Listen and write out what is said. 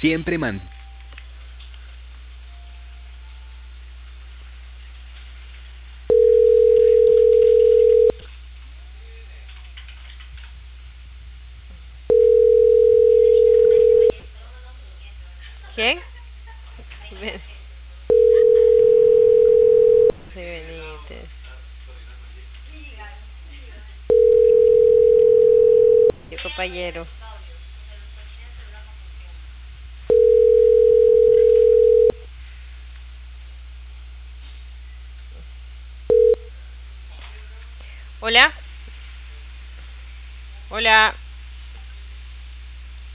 Siempre man. ¿Quién? Ben- Sí, Benítez. Qué compañero. Hola. Hola.